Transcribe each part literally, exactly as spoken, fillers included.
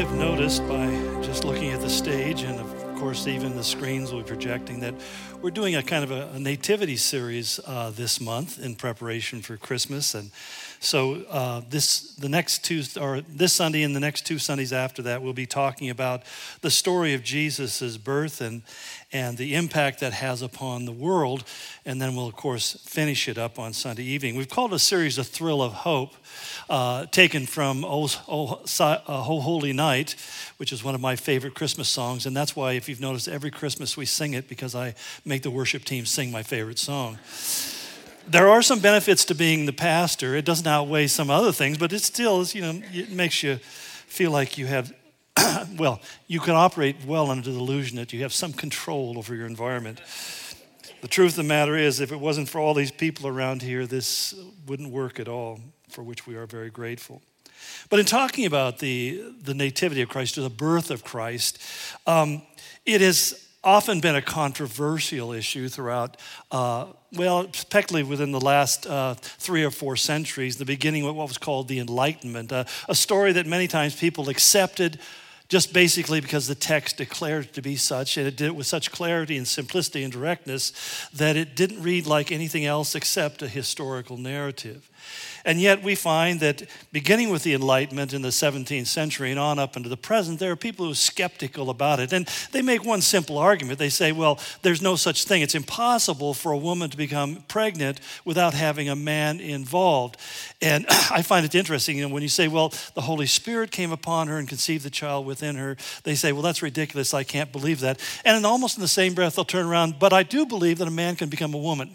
have noticed by just looking at the stage and of course even the screens we're projecting that we're doing a kind of a, a nativity series uh, this month in preparation for Christmas. And so uh, this the next two or this Sunday and the next two Sundays after that, we'll be talking about the story of Jesus' birth and and the impact that has upon the world. And then we'll, of course, finish it up on Sunday evening. We've called a series A Thrill of Hope, uh, taken from oh, oh, uh, oh Holy Night, which is one of my favorite Christmas songs. And that's why, if you've noticed, every Christmas we sing it, because I make the worship team sing my favorite song. There are some benefits to being the pastor. It doesn't outweigh some other things, but it still, you know, it makes you feel like you have well, you can operate well under the illusion that you have some control over your environment. The truth of the matter is, if it wasn't for all these people around here, this wouldn't work at all, for which we are very grateful. But in talking about the, the nativity of Christ, or the birth of Christ, um, it has often been a controversial issue throughout, uh, well, particularly within the last uh, three or four centuries, the beginning of what was called the Enlightenment, uh, a story that many times people accepted just basically because the text declared it to be such, and it did it with such clarity and simplicity and directness that it didn't read like anything else except a historical narrative. And yet we find that beginning with the Enlightenment in the seventeenth century and on up into the present, there are people who are skeptical about it. And they make one simple argument. They say, well, there's no such thing. It's impossible for a woman to become pregnant without having a man involved. And I find it interesting, you know, when you say, well, the Holy Spirit came upon her and conceived the child within her, they say, well, that's ridiculous. I can't believe that. And in almost in the same breath, they'll turn around, but I do believe that a man can become a woman.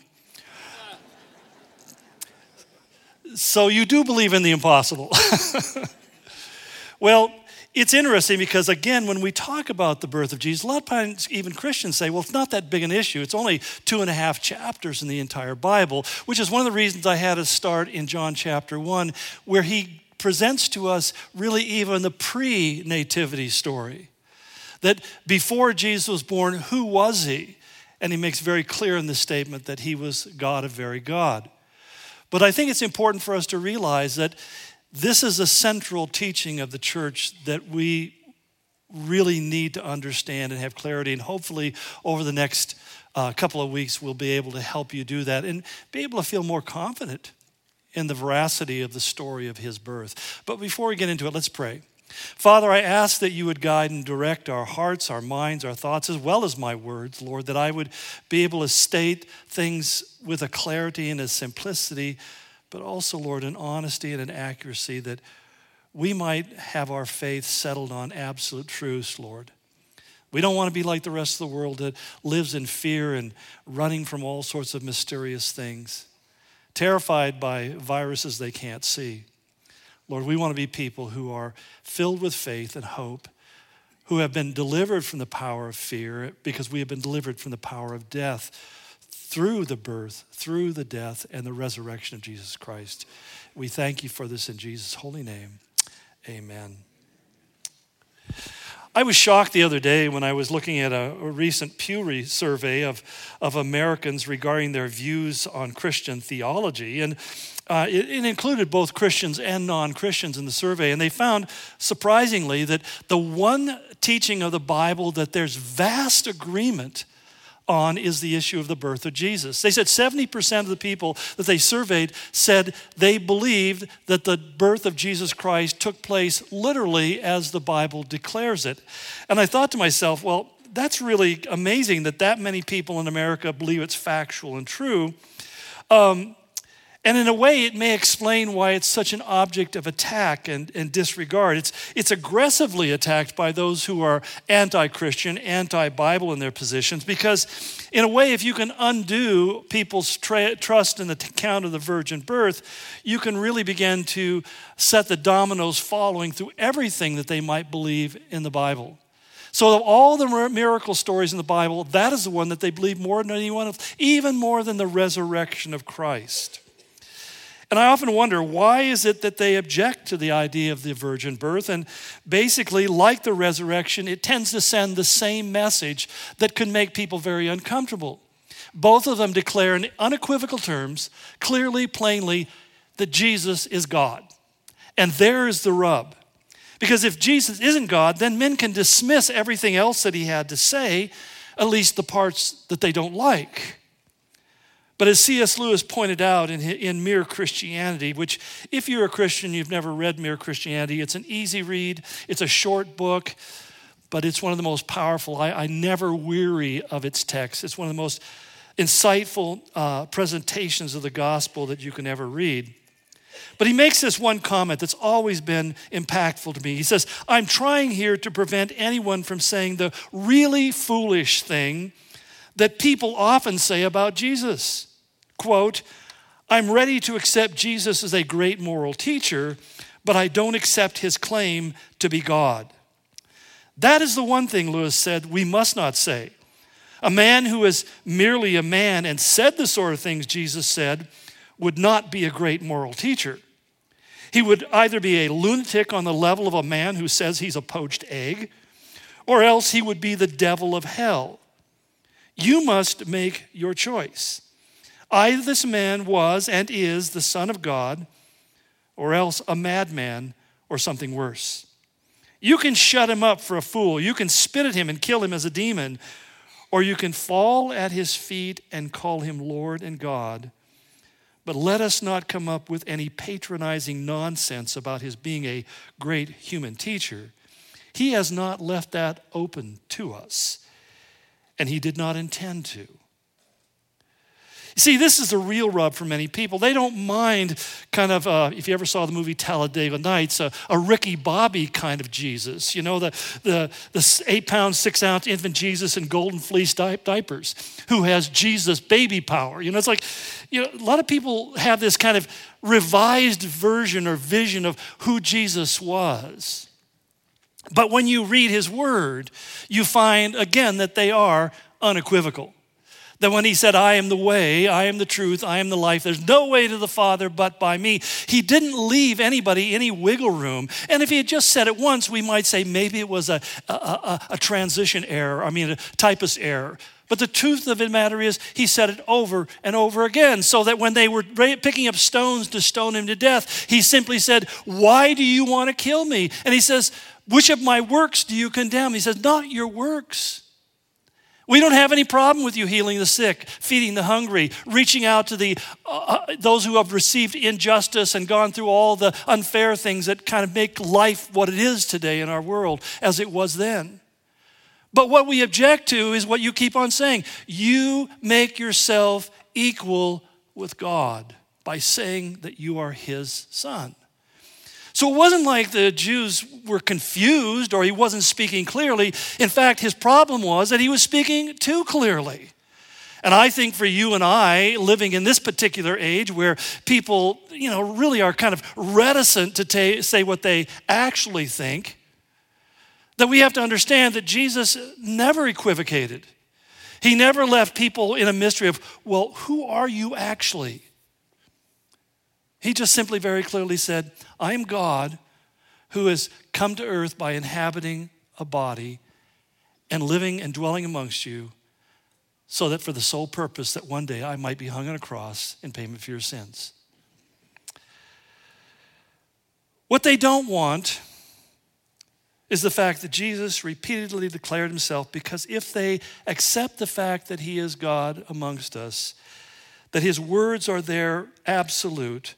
So you do believe in the impossible. Well, it's interesting because, again, when we talk about the birth of Jesus, a lot of times even Christians say, well, it's not that big an issue. It's only two and a half chapters in the entire Bible, which is one of the reasons I had to start in John chapter one, where he presents to us really even the pre-nativity story. That before Jesus was born, who was he? And he makes very clear in this statement that he was God of very God. But I think it's important for us to realize that this is a central teaching of the church that we really need to understand and have clarity. And hopefully over the next uh, couple of weeks, we'll be able to help you do that and be able to feel more confident in the veracity of the story of his birth. But before we get into it, let's pray. Father, I ask that you would guide and direct our hearts, our minds, our thoughts, as well as my words, Lord, that I would be able to state things with a clarity and a simplicity, but also, Lord, an honesty and an accuracy, that we might have our faith settled on absolute truths, Lord. We don't want to be like the rest of the world that lives in fear and running from all sorts of mysterious things, terrified by viruses they can't see. Lord, we want to be people who are filled with faith and hope, who have been delivered from the power of fear because we have been delivered from the power of death through the birth, through the death, and the resurrection of Jesus Christ. We thank you for this in Jesus' holy name. Amen. I was shocked the other day when I was looking at a, a recent Pew survey of, of Americans regarding their views on Christian theology. And uh, it, it included both Christians and non-Christians in the survey. And they found, surprisingly, that the one teaching of the Bible that there's vast agreement on is the issue of the birth of Jesus. They said seventy percent of the people that they surveyed said they believed that the birth of Jesus Christ took place literally as the Bible declares it. And I thought to myself, well, that's really amazing that that many people in America believe it's factual and true. Um, And in a way, it may explain why it's such an object of attack and, and disregard. It's, it's aggressively attacked by those who are anti-Christian, anti-Bible in their positions, because in a way, if you can undo people's tra- trust in the account of the virgin birth, you can really begin to set the dominoes following through everything that they might believe in the Bible. So of all the miracle stories in the Bible, that is the one that they believe more than anyone else, even more than the resurrection of Christ. And I often wonder, why is it that they object to the idea of the virgin birth? And basically, like the resurrection, it tends to send the same message that can make people very uncomfortable. Both of them declare in unequivocal terms, clearly, plainly, that Jesus is God. And there is the rub. Because if Jesus isn't God, then men can dismiss everything else that he had to say, at least the parts that they don't like. But as C S Lewis pointed out in, in Mere Christianity, which if you're a Christian, you've never read Mere Christianity, it's an easy read, it's a short book, but it's one of the most powerful. I, I never weary of its text. It's one of the most insightful uh, presentations of the gospel that you can ever read. But he makes this one comment that's always been impactful to me. He says, I'm trying here to prevent anyone from saying the really foolish thing that people often say about Jesus. Quote, I'm ready to accept Jesus as a great moral teacher, but I don't accept his claim to be God. That is the one thing, Lewis said, we must not say. A man who is merely a man and said the sort of things Jesus said would not be a great moral teacher. He would either be a lunatic on the level of a man who says he's a poached egg, or else he would be the devil of hell. You must make your choice. Either this man was and is the Son of God, or else a madman or something worse. You can shut him up for a fool. You can spit at him and kill him as a demon, or you can fall at his feet and call him Lord and God. But let us not come up with any patronizing nonsense about his being a great human teacher. He has not left that open to us, and he did not intend to. You see, this is the real rub for many people. They don't mind kind of, uh, if you ever saw the movie Talladega Nights, a, a Ricky Bobby kind of Jesus. You know, the, the, the eight-pound, six-ounce infant Jesus in golden fleece di- diapers who has Jesus baby power. You know, it's like, you know, a lot of people have this kind of revised version or vision of who Jesus was. But when you read his word, you find, again, that they are unequivocal. That when he said, I am the way, I am the truth, I am the life, there's no way to the Father but by me, he didn't leave anybody any wiggle room. And if he had just said it once, we might say maybe it was a, a, a, a transition error, I mean a typist error. But the truth of the matter is, he said it over and over again, so that when they were picking up stones to stone him to death, he simply said, why do you want to kill me? And he says, which of my works do you condemn? He says, not your works. We don't have any problem with you healing the sick, feeding the hungry, reaching out to the uh, those who have received injustice and gone through all the unfair things that kind of make life what it is today in our world as it was then. But what we object to is what you keep on saying. You make yourself equal with God by saying that you are his son. So it wasn't like the Jews were confused or he wasn't speaking clearly. In fact, his problem was that he was speaking too clearly. And I think for you and I, living in this particular age where people, you know, really are kind of reticent to ta- say what they actually think, that we have to understand that Jesus never equivocated. He never left people in a mystery of, well, who are you actually? He just simply very clearly said, I am God who has come to earth by inhabiting a body and living and dwelling amongst you so that for the sole purpose that one day I might be hung on a cross in payment for your sins. What they don't want is the fact that Jesus repeatedly declared himself, because if they accept the fact that he is God amongst us, that his words are there absolute,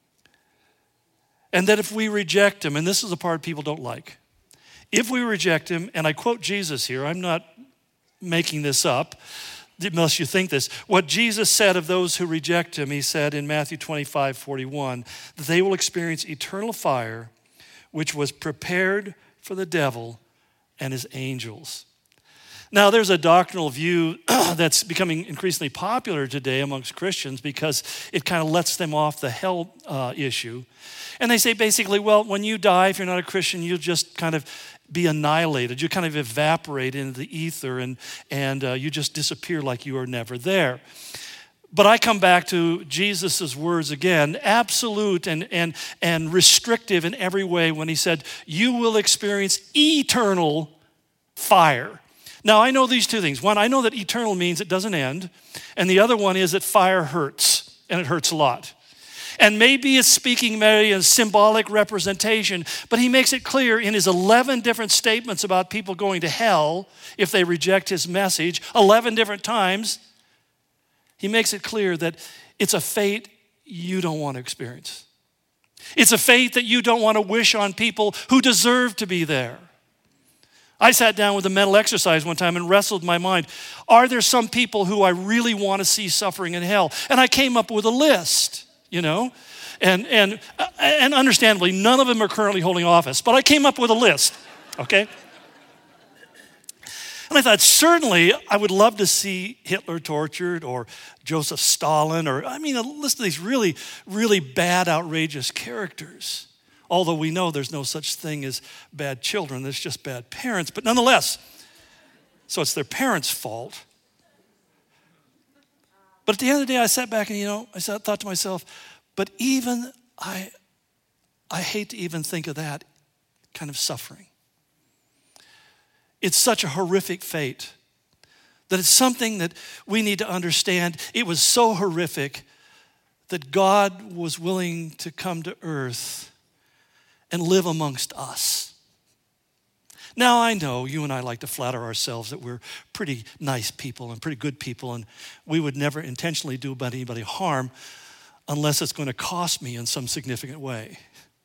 and that if we reject him, and this is the part people don't like, if we reject him, and I quote Jesus here, I'm not making this up, unless you think this, what Jesus said of those who reject him, he said in Matthew twenty-five forty-one, that they will experience eternal fire, which was prepared for the devil and his angels. Now, there's a doctrinal view that's becoming increasingly popular today amongst Christians because it kind of lets them off the hell uh, issue. And they say basically, well, when you die, if you're not a Christian, you'll just kind of be annihilated. You kind of evaporate into the ether and, and uh, you just disappear like you were never there. But I come back to Jesus' words again, absolute and, and, and restrictive in every way when he said, you will experience eternal fire. Now, I know these two things. One, I know that eternal means it doesn't end. And the other one is that fire hurts, and it hurts a lot. And maybe it's speaking maybe a symbolic representation, but he makes it clear in his eleven different statements about people going to hell if they reject his message, eleven different times, he makes it clear that it's a fate you don't want to experience. It's a fate that you don't want to wish on people who deserve to be there. I sat down with a mental exercise one time and wrestled my mind. Are there some people who I really want to see suffering in hell? And I came up with a list, you know. And, and, and understandably, none of them are currently holding office. But I came up with a list, okay? And I thought, certainly, I would love to see Hitler tortured or Joseph Stalin or, I mean, a list of these really, really bad, outrageous characters. Although we know there's no such thing as bad children, there's just bad parents. But nonetheless, so it's their parents' fault. But at the end of the day, I sat back and, you know, I sat, thought to myself, but even, I, I hate to even think of that kind of suffering. It's such a horrific fate that it's something that we need to understand. It was so horrific that God was willing to come to earth and live amongst us. Now, I know you and I like to flatter ourselves that we're pretty nice people and pretty good people, and we would never intentionally do anybody harm unless it's going to cost me in some significant way.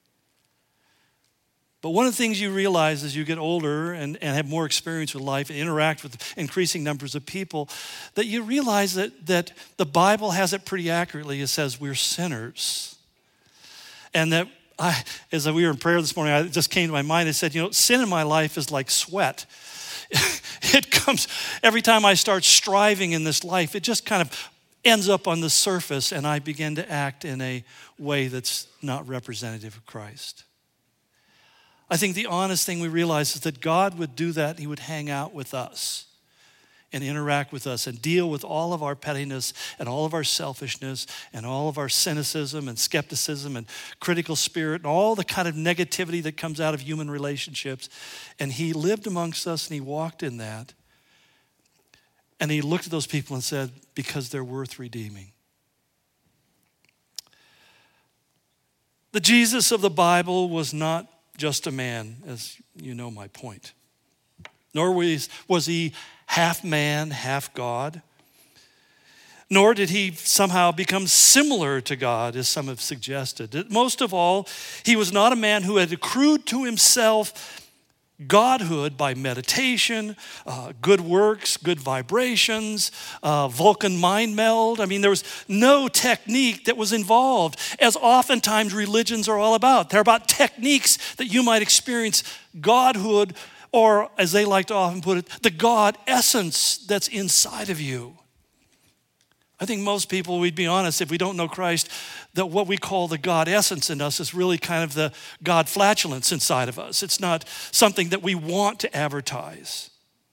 But one of the things you realize as you get older and, and have more experience with life and interact with increasing numbers of people, that you realize that, that the Bible has it pretty accurately. It says we're sinners. And that I, as we were in prayer this morning, it just came to my mind. I said, you know, sin in my life is like sweat. It comes every time I start striving in this life. It just kind of ends up on the surface, and I begin to act in a way that's not representative of Christ. I think the honest thing we realize is that God would do that. He would hang out with us and interact with us and deal with all of our pettiness and all of our selfishness and all of our cynicism and skepticism and critical spirit and all the kind of negativity that comes out of human relationships. And he lived amongst us and he walked in that. And he looked at those people and said, because they're worth redeeming. The Jesus of the Bible was not just a man, as you know my point. Nor was, was he half man, half God. Nor did he somehow become similar to God, as some have suggested. Most of all, he was not a man who had accrued to himself godhood by meditation, uh, good works, good vibrations, uh, Vulcan mind meld. I mean, there was no technique that was involved, as oftentimes religions are all about. They're about techniques that you might experience godhood, or as they like to often put it, the God essence that's inside of you. I think most people, we'd be honest, if we don't know Christ, that what we call the God essence in us is really kind of the God flatulence inside of us. It's not something that we want to advertise.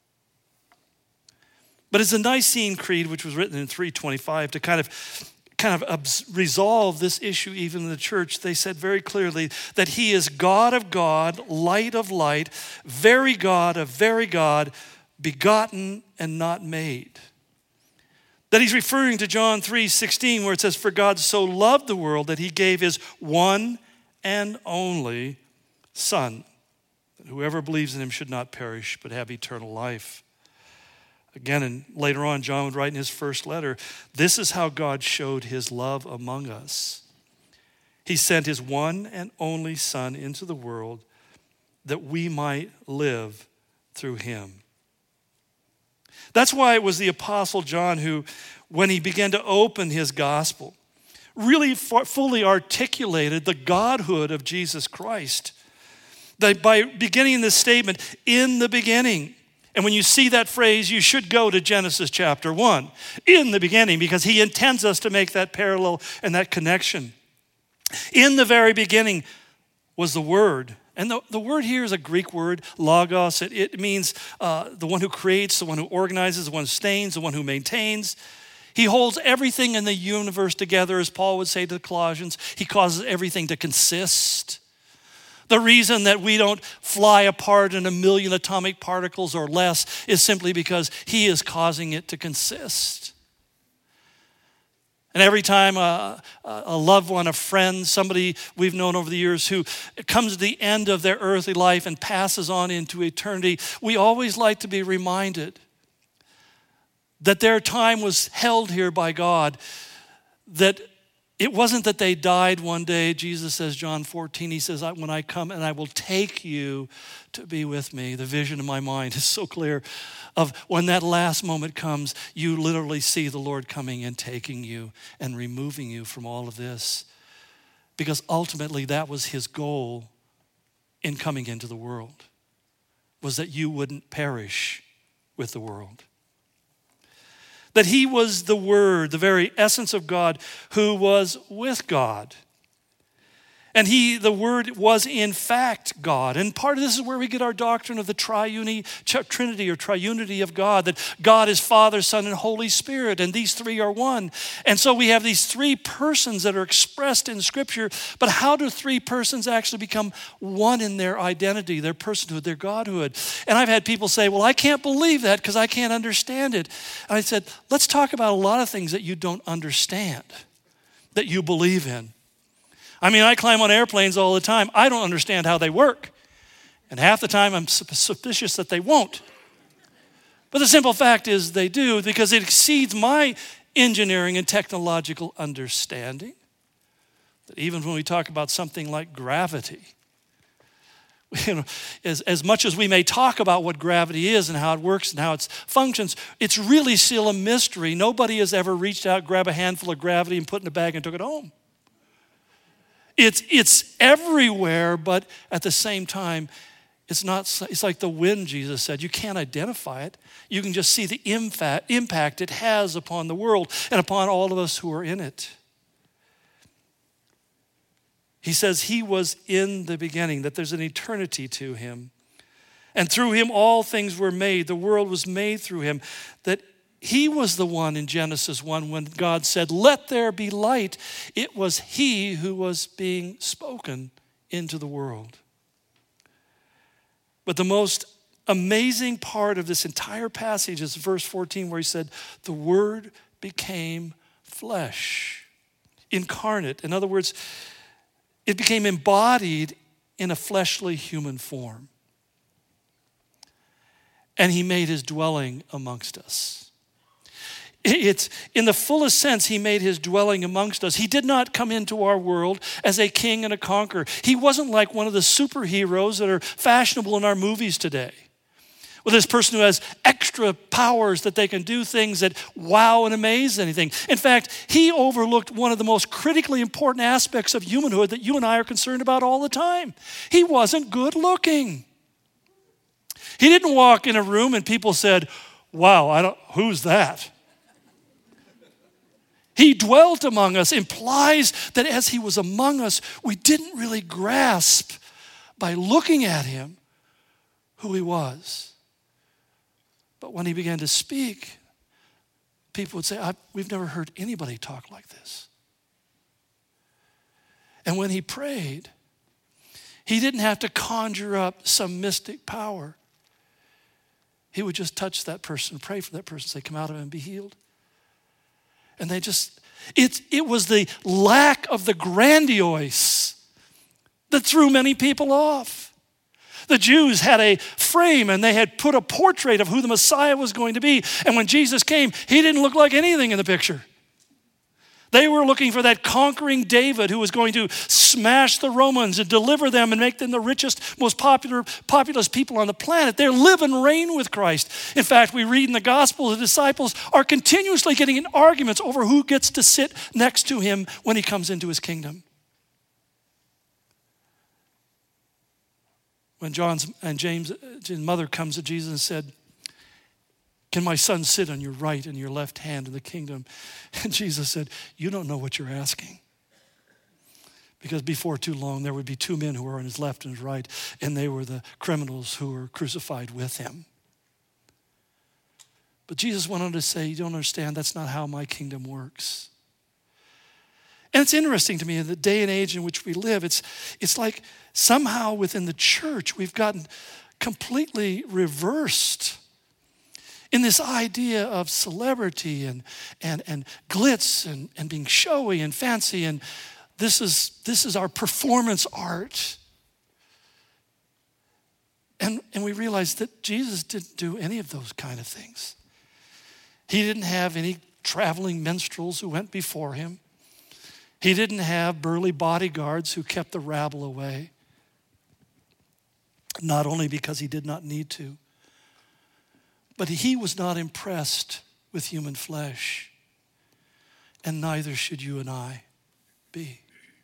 But as the Nicene Creed, which was written in three twenty-five, to kind of kind of resolve this issue even in the church, they said very clearly that he is God of God, light of light, very God of very God, begotten and not made. That he's referring to John three sixteen, where it says, for God so loved the world that he gave his one and only Son. That whoever believes in him should not perish, but have eternal life. Again, and later on, John would write in his first letter, this is how God showed his love among us. He sent his one and only Son into the world that we might live through him. That's why it was the Apostle John who, when he began to open his gospel, really fully articulated the godhood of Jesus Christ. That by beginning this statement, in the beginning, and when you see that phrase, you should go to Genesis chapter one, in the beginning, because he intends us to make that parallel and that connection. In the very beginning was the Word. And the, the word here is a Greek word, logos. It, it means uh, the one who creates, the one who organizes, the one who sustains, the one who maintains. He holds everything in the universe together, as Paul would say to the Colossians. He causes everything to consist. The reason that we don't fly apart in a million atomic particles or less is simply because he is causing it to consist. And every time a, a loved one, a friend, somebody we've known over the years who comes to the end of their earthly life and passes on into eternity, we always like to be reminded that their time was held here by God, that it wasn't that they died one day. Jesus says, John fourteen, he says, when I come and I will take you to be with me. The vision in my mind is so clear of when that last moment comes, you literally see the Lord coming and taking you and removing you from all of this. Because ultimately that was his goal in coming into the world, was that you wouldn't perish with the world. That he was the Word, the very essence of God, who was with God. And he, the Word, was in fact God. And part of this is where we get our doctrine of the triunity, Trinity or triunity of God, that God is Father, Son, and Holy Spirit, and these three are one. And so we have these three persons that are expressed in Scripture, but how do three persons actually become one in their identity, their personhood, their Godhood? And I've had people say, well, I can't believe that because I can't understand it. And I said, let's talk about a lot of things that you don't understand, that you believe in. I mean, I climb on airplanes all the time. I don't understand how they work. And half the time I'm suspicious that they won't. But the simple fact is they do, because it exceeds my engineering and technological understanding. That even when we talk about something like gravity, you know, as, as much as we may talk about what gravity is and how it works and how it functions, it's really still a mystery. Nobody has ever reached out, grabbed a handful of gravity and put it in a bag and took it home. It's, it's everywhere, but at the same time, it's not. It's like the wind, Jesus said. You can't identify it. You can just see the impact, impact it has upon the world and upon all of us who are in it. He says he was in the beginning, that there's an eternity to him. And through him all things were made. The world was made through him. That he was the one in Genesis one when God said, let there be light. It was he who was being spoken into the world. But the most amazing part of this entire passage is verse fourteen, where he said, the Word became flesh, incarnate. In other words, it became embodied in a fleshly human form. And he made his dwelling amongst us. It's in the fullest sense, he made his dwelling amongst us. He did not come into our world as a king and a conqueror. He wasn't like one of the superheroes that are fashionable in our movies today. Well, this person who has extra powers that they can do things that wow and amaze anything. In fact, he overlooked one of the most critically important aspects of humanhood that you and I are concerned about all the time. He wasn't good looking. He didn't walk in a room and people said, wow, I don't, who's that? He dwelt among us implies that as he was among us, we didn't really grasp by looking at him who he was. But when he began to speak, people would say, we've never heard anybody talk like this. And when he prayed, he didn't have to conjure up some mystic power. He would just touch that person, pray for that person, say, come out of him and be healed. And they just, it, it was the lack of the grandiose that threw many people off. The Jews had a frame and they had put a portrait of who the Messiah was going to be. And when Jesus came, he didn't look like anything in the picture. They were looking for that conquering David who was going to smash the Romans and deliver them and make them the richest, most popular, populous people on the planet. They live and reign with Christ. In fact, we read in the gospel, the disciples are continuously getting in arguments over who gets to sit next to him when he comes into his kingdom. When John's and James' mother comes to Jesus and said, can my son sit on your right and your left hand in the kingdom? And Jesus said, you don't know what you're asking. Because before too long, there would be two men who were on his left and his right, and they were the criminals who were crucified with him. But Jesus went on to say, you don't understand, that's not how my kingdom works. And it's interesting to me in the day and age in which we live, it's, it's like somehow within the church, we've gotten completely reversed in this idea of celebrity and, and, and glitz and, and being showy and fancy. And this is, this is our performance art. And, and we realize that Jesus didn't do any of those kind of things. He didn't have any traveling minstrels who went before him. He didn't have burly bodyguards who kept the rabble away. Not only because he did not need to, but he was not impressed with human flesh. And neither should you and I be.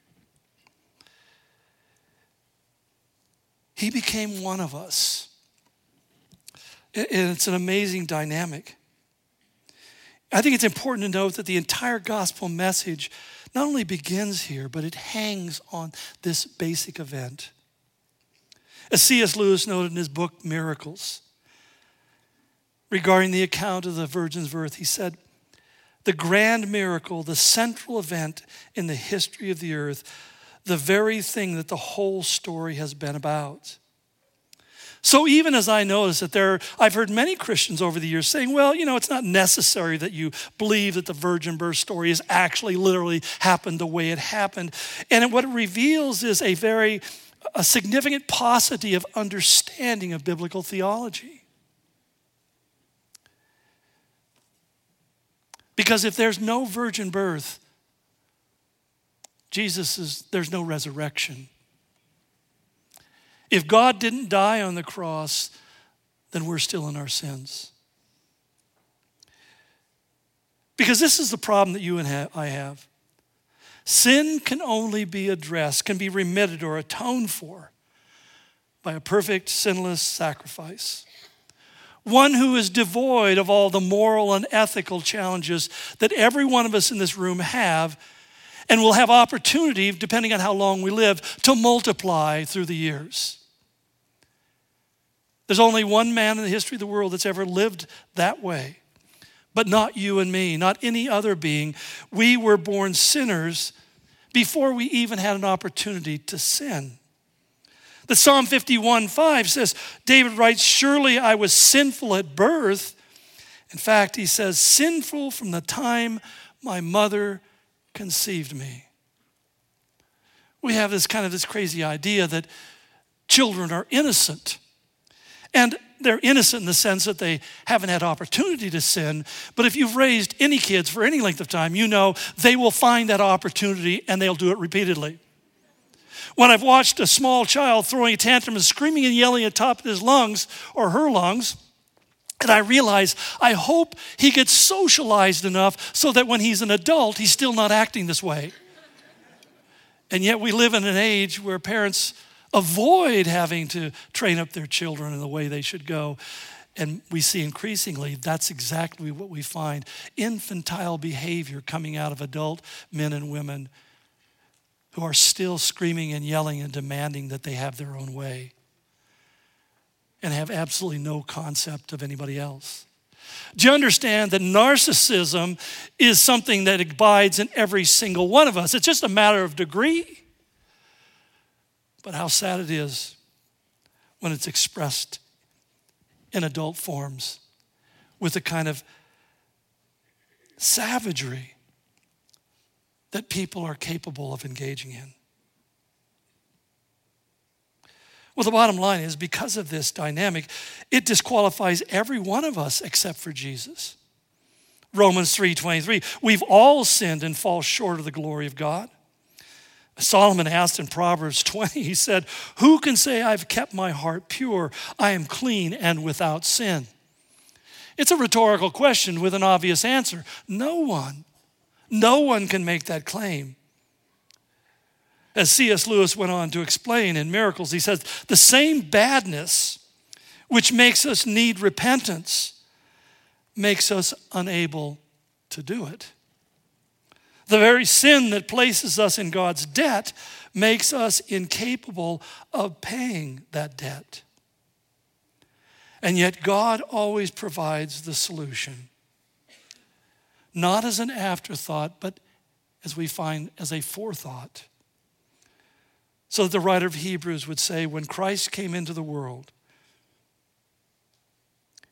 He became one of us. And it's an amazing dynamic. I think it's important to note that the entire gospel message not only begins here, but it hangs on this basic event. As C S Lewis noted in his book, Miracles, regarding the account of the virgin's birth, he said, the grand miracle, the central event in the history of the earth, the very thing that the whole story has been about. So even as I notice that there, I've heard many Christians over the years saying, well, you know, it's not necessary that you believe that the virgin birth story has actually literally happened the way it happened. And what it reveals is a very, a significant paucity of understanding of biblical theology. Because if there's no virgin birth, Jesus is, there's no resurrection. If God didn't die on the cross, then we're still in our sins. Because this is the problem that you and I have. Sin can only be addressed, can be remitted or atoned for by a perfect, sinless sacrifice. One who is devoid of all the moral and ethical challenges that every one of us in this room have, and will have opportunity, depending on how long we live, to multiply through the years. There's only one man in the history of the world that's ever lived that way. But not you and me, not any other being. We were born sinners before we even had an opportunity to sin. The Psalm fifty-one five says, David writes, surely I was sinful at birth. In fact, he says, sinful from the time my mother conceived me. We have this kind of this crazy idea that children are innocent. And they're innocent in the sense that they haven't had opportunity to sin. But if you've raised any kids for any length of time, you know they will find that opportunity and they'll do it repeatedly. When I've watched a small child throwing a tantrum and screaming and yelling at the top of his lungs or her lungs, and I realize, I hope he gets socialized enough so that when he's an adult, he's still not acting this way. And yet we live in an age where parents avoid having to train up their children in the way they should go. And we see increasingly that's exactly what we find. Infantile behavior coming out of adult men and women who are still screaming and yelling and demanding that they have their own way, and have absolutely no concept of anybody else. Do you understand that narcissism is something that abides in every single one of us? It's just a matter of degree. But how sad it is when it's expressed in adult forms with a kind of savagery that people are capable of engaging in. Well, the bottom line is, because of this dynamic, it disqualifies every one of us except for Jesus. Romans three twenty-three, we've all sinned and fall short of the glory of God. Solomon asked in Proverbs twenty, he said, who can say I've kept my heart pure? I am clean and without sin. It's a rhetorical question with an obvious answer. No one. No one can make that claim. As C S Lewis went on to explain in Miracles, he says, the same badness which makes us need repentance makes us unable to do it. The very sin that places us in God's debt makes us incapable of paying that debt. And yet God always provides the solution. Not as an afterthought, but as we find as a forethought. So that the writer of Hebrews would say, when Christ came into the world,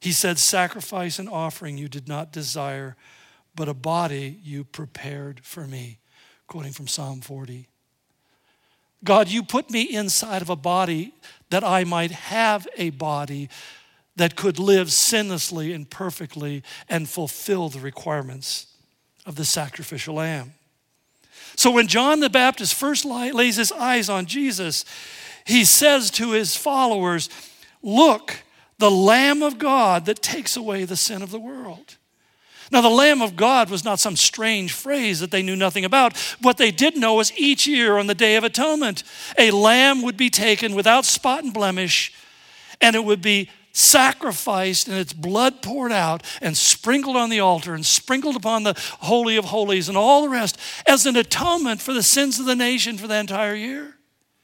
He said, sacrifice and offering you did not desire, but a body you prepared for me. Quoting from Psalm forty. God, you put me inside of a body that I might have a body that could live sinlessly and perfectly and fulfill the requirements of the sacrificial lamb. So when John the Baptist first lays his eyes on Jesus, he says to his followers, look, the Lamb of God that takes away the sin of the world. Now, the Lamb of God was not some strange phrase that they knew nothing about. What they did know was each year on the Day of Atonement, a lamb would be taken without spot and blemish, and it would be sacrificed and its blood poured out and sprinkled on the altar and sprinkled upon the Holy of Holies and all the rest as an atonement for the sins of the nation for the entire year.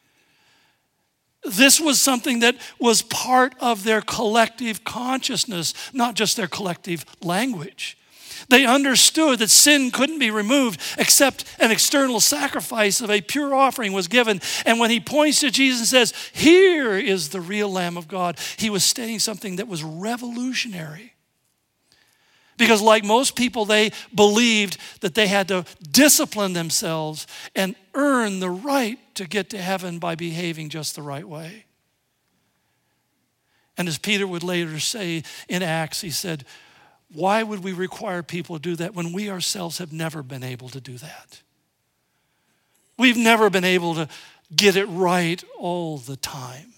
This was something that was part of their collective consciousness, not just their collective language. They understood that sin couldn't be removed except an external sacrifice of a pure offering was given. And when he points to Jesus and says, here is the real Lamb of God, he was stating something that was revolutionary. Because like most people, they believed that they had to discipline themselves and earn the right to get to heaven by behaving just the right way. And as Peter would later say in Acts, he said, why would we require people to do that when we ourselves have never been able to do that? We've never been able to get it right all the time.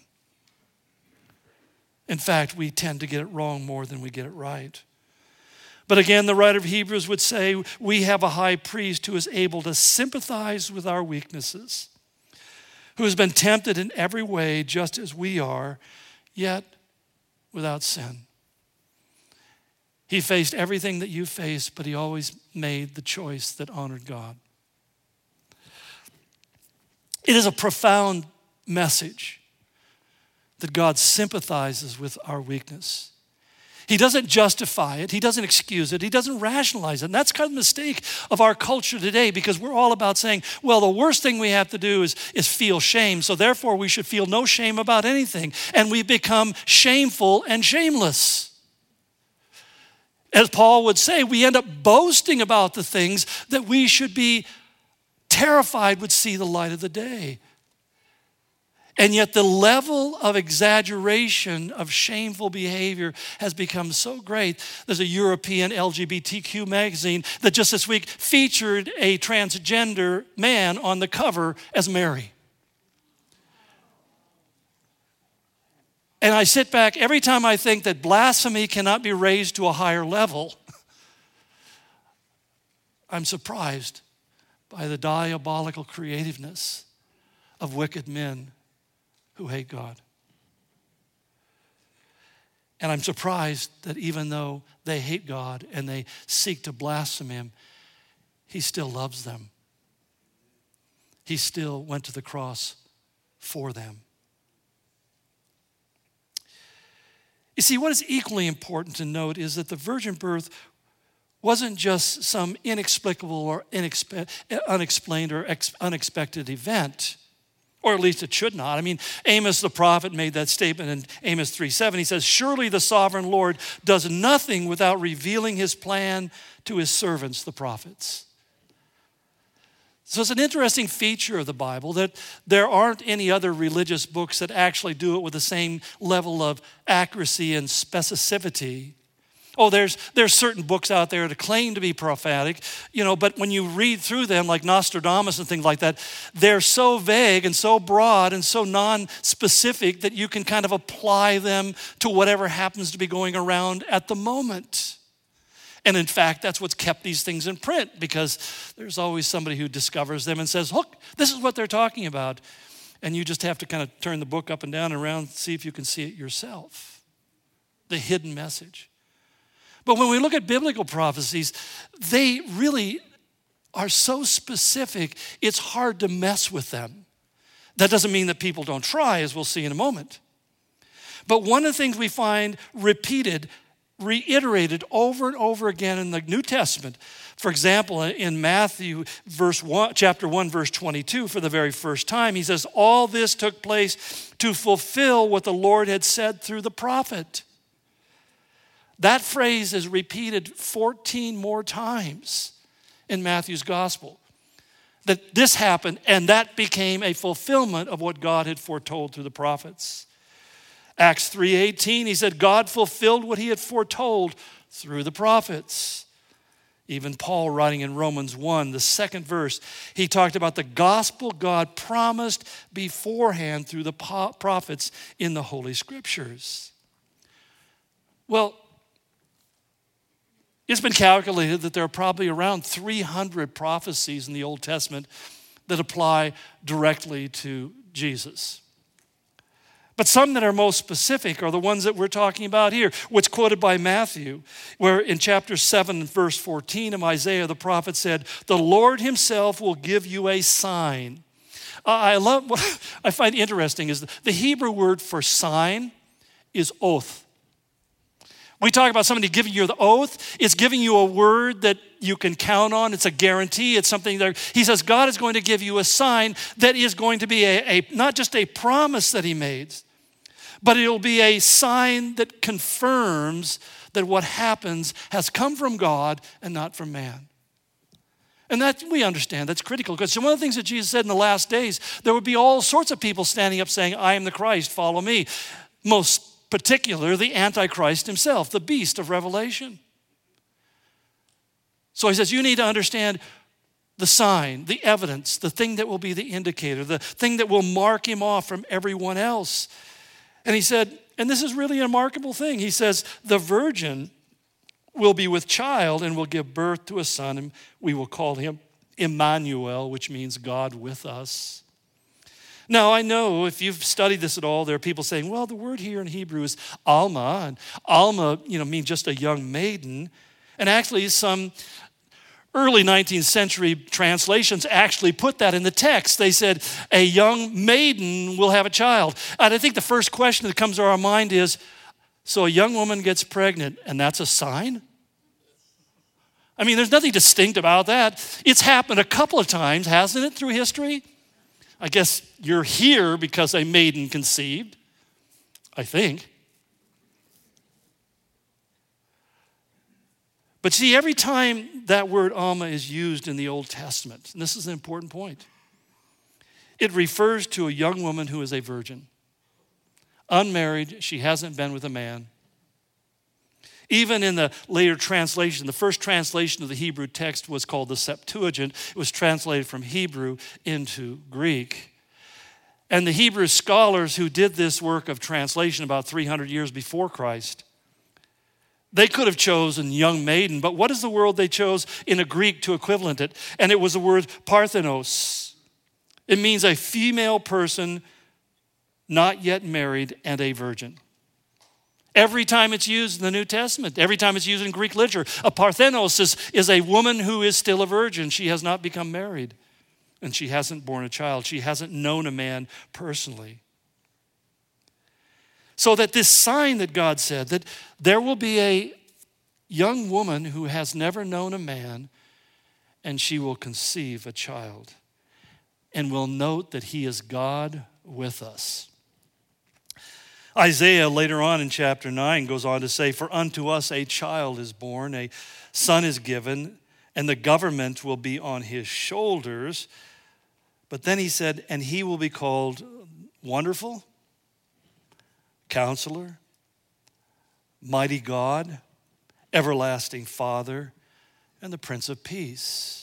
In fact, we tend to get it wrong more than we get it right. But again, the writer of Hebrews would say, we have a high priest who is able to sympathize with our weaknesses, who has been tempted in every way just as we are, yet without sin. He faced everything that you faced, but he always made the choice that honored God. It is a profound message that God sympathizes with our weakness. He doesn't justify it. He doesn't excuse it. He doesn't rationalize it. And that's kind of the mistake of our culture today, because we're all about saying, well, the worst thing we have to do is, is feel shame, so therefore we should feel no shame about anything. And we become shameful and shameless. As Paul would say, we end up boasting about the things that we should be terrified would see the light of the day. And yet the level of exaggeration of shameful behavior has become so great. There's a European L G B T Q magazine that just this week featured a transgender man on the cover as Mary. And I sit back every time I think that blasphemy cannot be raised to a higher level. I'm surprised by the diabolical creativeness of wicked men who hate God. And I'm surprised that even though they hate God and they seek to blaspheme him, he still loves them. He still went to the cross for them. You see, what is equally important to note is that the virgin birth wasn't just some inexplicable or inexpe- unexplained or ex- unexpected event, or at least it should not. I mean, Amos the prophet made that statement in Amos three seven. He says, surely the sovereign Lord does nothing without revealing his plan to his servants, the prophets. So it's an interesting feature of the Bible that there aren't any other religious books that actually do it with the same level of accuracy and specificity. Oh, there's there's certain books out there that claim to be prophetic, you know, but when you read through them, like Nostradamus and things like that, they're so vague and so broad and so non-specific that you can kind of apply them to whatever happens to be going around at the moment. And in fact, that's what's kept these things in print, because there's always somebody who discovers them and says, look, this is what they're talking about. And you just have to kind of turn the book up and down and around and see if you can see it yourself. The hidden message. But when we look at biblical prophecies, they really are so specific, it's hard to mess with them. That doesn't mean that people don't try, as we'll see in a moment. But one of the things we find repeated reiterated over and over again in the New Testament. For example, in Matthew verse one, chapter one, verse twenty-two, for the very first time, he says, all this took place to fulfill what the Lord had said through the prophet. That phrase is repeated fourteen more times in Matthew's gospel. That this happened, and that became a fulfillment of what God had foretold through the prophets. Acts three eighteen, he said, God fulfilled what he had foretold through the prophets. Even Paul, writing in Romans one, the second verse, he talked about the gospel God promised beforehand through the prophets in the Holy Scriptures. Well, it's been calculated that there are probably around three hundred prophecies in the Old Testament that apply directly to Jesus. But some that are most specific are the ones that we're talking about here. What's quoted by Matthew, where in chapter seven and verse fourteen of Isaiah, the prophet said, the Lord himself will give you a sign. Uh, I love, what I find interesting is the Hebrew word for sign is oath. We talk about somebody giving you the oath. It's giving you a word that you can count on. It's a guarantee. It's something that he says God is going to give you a sign that is going to be a, a not just a promise that he made, but it will be a sign that confirms that what happens has come from God and not from man. And that we understand, that's critical. Because one of the things that Jesus said in the last days, there would be all sorts of people standing up saying, I am the Christ, follow me. Most particular, the Antichrist himself, the beast of Revelation. So he says, you need to understand the sign, the evidence, the thing that will be the indicator, the thing that will mark him off from everyone else. And he said, and this is really a remarkable thing, he says, the virgin will be with child and will give birth to a son, and we will call him Emmanuel, which means God with us. Now, I know if you've studied this at all, there are people saying, well, the word here in Hebrew is Alma, and Alma, you know, means just a young maiden. And actually, some early nineteenth century translations actually put that in the text. They said, a young maiden will have a child. And I think the first question that comes to our mind is, so a young woman gets pregnant, and that's a sign? I mean, there's nothing distinct about that. It's happened a couple of times, hasn't it, through history? I guess you're here because a maiden conceived, I think. But see, every time that word Alma is used in the Old Testament, and this is an important point, it refers to a young woman who is a virgin. Unmarried, she hasn't been with a man. Even in the later translation, the first translation of the Hebrew text was called the Septuagint. It was translated from Hebrew into Greek. And the Hebrew scholars who did this work of translation about three hundred years before Christ, they could have chosen young maiden, but what is the word they chose in a Greek to equivalent it? And it was the word parthenos. It means a female person not yet married and a virgin. Every time it's used in the New Testament, every time it's used in Greek literature, a parthenos is, is a woman who is still a virgin. She has not become married, and she hasn't born a child. She hasn't known a man personally. So that this sign that God said, that there will be a young woman who has never known a man, and she will conceive a child, and will note that he is God with us. Isaiah later on in chapter nine goes on to say, for unto us a child is born, a son is given, and the government will be on his shoulders. But then he said, and he will be called Wonderful, Counselor, Mighty God, Everlasting Father, and the Prince of Peace.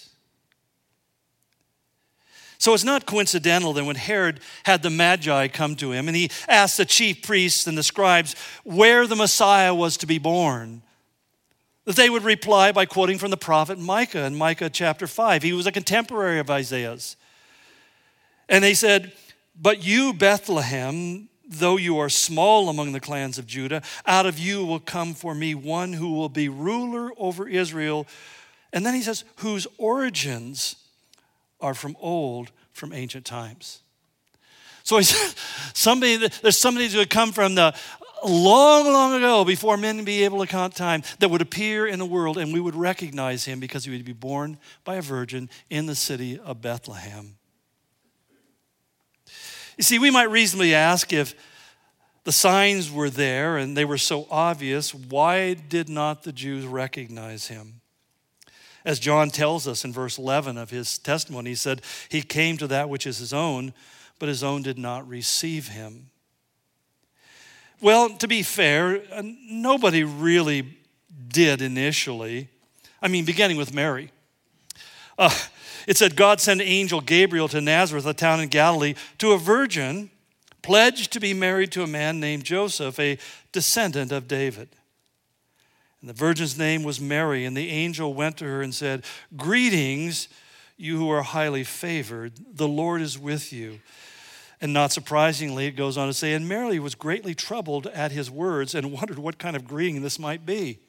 So it's not coincidental that when Herod had the Magi come to him and he asked the chief priests and the scribes where the Messiah was to be born, that they would reply by quoting from the prophet Micah in Micah chapter five. He was a contemporary of Isaiah's. And they said, but you, Bethlehem, though you are small among the clans of Judah, out of you will come for me one who will be ruler over Israel. And then he says, whose origins are from old, from ancient times. So he's somebody, there's somebody who would come from the long, long ago, before men be able to count time, that would appear in the world, and we would recognize him because he would be born by a virgin in the city of Bethlehem. You see, we might reasonably ask if The signs were there and they were so obvious. Why did not the Jews recognize him? As John tells us in verse eleven of his testimony, he said, he came to that which is his own, but his own did not receive him. Well, to be fair, nobody really did initially. I mean, beginning with Mary. Uh, it said, God sent angel Gabriel to Nazareth, a town in Galilee, to a virgin pledged to be married to a man named Joseph, a descendant of David. And the virgin's name was Mary, and the angel went to her and said, greetings, you who are highly favored. The Lord is with you. And not surprisingly, it goes on to say, and Mary was greatly troubled at his words and wondered what kind of greeting this might be.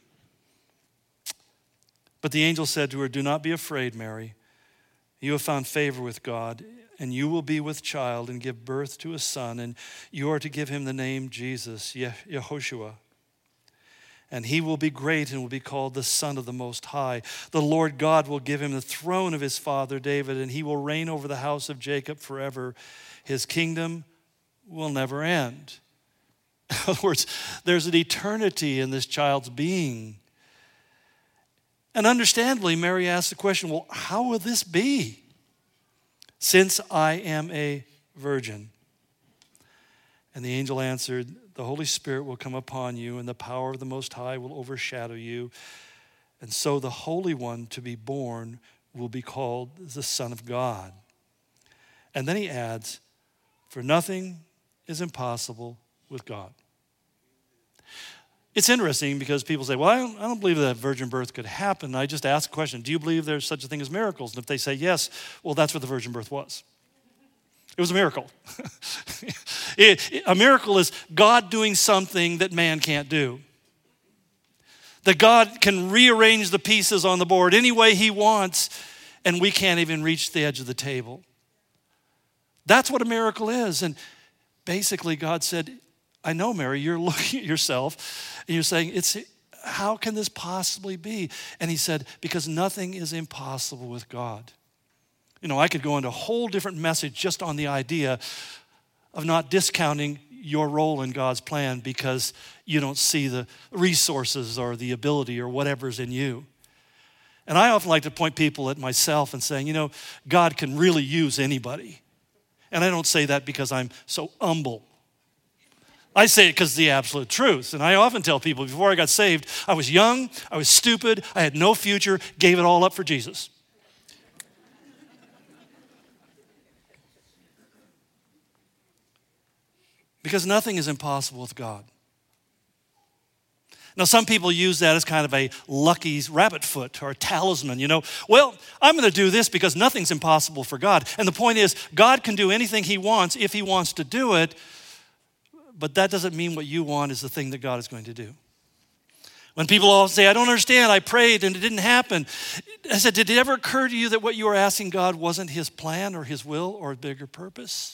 But the angel said to her, do not be afraid, Mary. You have found favor with God, and you will be with child and give birth to a son, and you are to give him the name Jesus, Yehoshua. And he will be great and will be called the Son of the Most High. The Lord God will give him the throne of his father David, and he will reign over the house of Jacob forever. His kingdom will never end. In other words, there's an eternity in this child's being. And understandably, Mary asked the question, well, how will this be? Since I am a virgin. And the angel answered, the Holy Spirit will come upon you, and the power of the Most High will overshadow you. And so the Holy One to be born will be called the Son of God. And then he adds, for nothing is impossible with God. It's interesting because people say, well, I don't, I don't believe that virgin birth could happen. I just ask a question, do you believe there's such a thing as miracles? And if they say yes, well, that's what the virgin birth was. It was a miracle. it, it, a miracle is God doing something that man can't do. That God can rearrange the pieces on the board any way he wants, and we can't even reach the edge of the table. That's what a miracle is. And basically God said, I know, Mary, you're looking at yourself and you're saying, "It's how can this possibly be?" And he said, because nothing is impossible with God. You know, I could go into a whole different message just on the idea of not discounting your role in God's plan because you don't see the resources or the ability or whatever's in you. And I often like to point people at myself and saying, you know, God can really use anybody. And I don't say that because I'm so humble. I say it because it's the absolute truth. And I often tell people, before I got saved, I was young, I was stupid, I had no future, gave it all up for Jesus. Because nothing is impossible with God. Now, some people use that as kind of a lucky rabbit foot or a talisman, you know. Well, I'm going to do this because nothing's impossible for God. And the point is, God can do anything he wants if he wants to do it, but that doesn't mean what you want is the thing that God is going to do. When people all say, I don't understand, I prayed and it didn't happen. I said, did it ever occur to you that what you were asking God wasn't his plan or his will or a bigger purpose?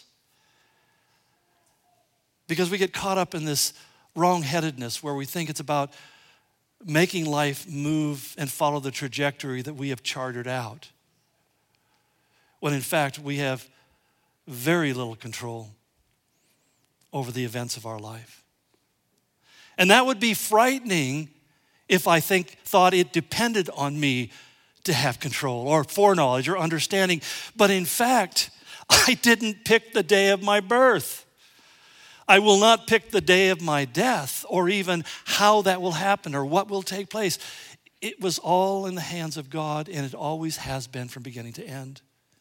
Because we get caught up in this wrong-headedness where we think it's about making life move and follow the trajectory that we have chartered out. When in fact, we have very little control over the events of our life. And that would be frightening if I think thought it depended on me to have control or foreknowledge or understanding. But in fact, I didn't pick the day of my birth. I will not pick the day of my death or even how that will happen or what will take place. It was all in the hands of God, and it always has been from beginning to end.